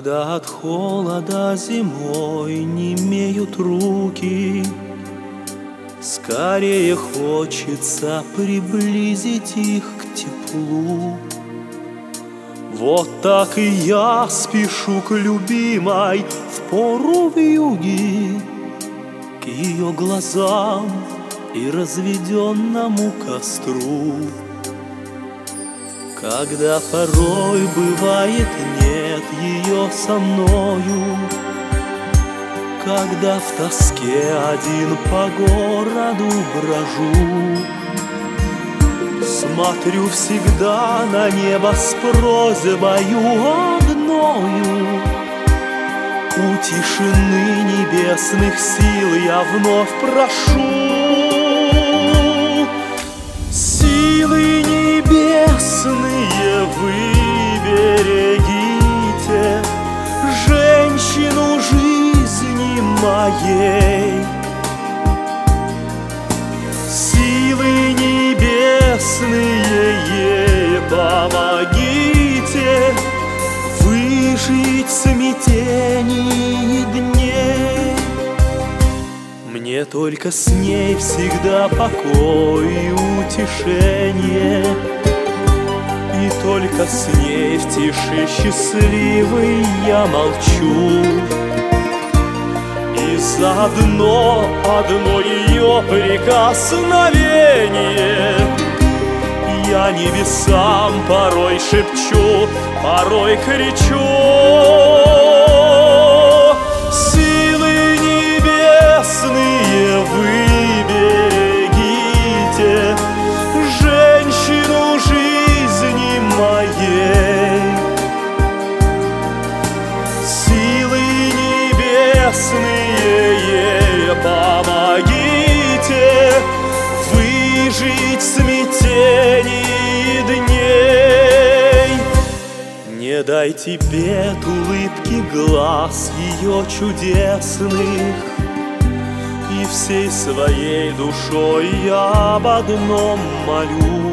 Когда от холода зимой немеют руки, скорее хочется приблизить их к теплу. Вот так и я спешу к любимой в пору вьюги, к ее глазам и разведенному костру. Когда порой бывает нет ее со мною, когда в тоске один по городу брожу, смотрю всегда на небо с просьбою одною. У тишины небесных сил я вновь прошу. Силы небесные, вы берегите женщину жизни моей. Силы небесные, ей помогите выжить в смятении дней. Мне только с ней всегда покой и утешение, и только с ней в тиши счастливый я молчу. И заодно одно ее прикосновение я небесам порой шепчу, порой кричу. Силы небесные, вы берегите женщину жизни моей. Силы небесные, ей помогите выжить в смятении дней. Не дайте бед улыбки глаз ее чудесных, и всей своей душой я об одном молю,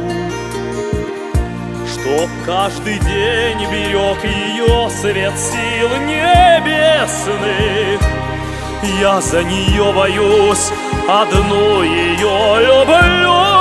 чтоб каждый день берег ее свет сил небесных. Я за нее боюсь, одну ее люблю.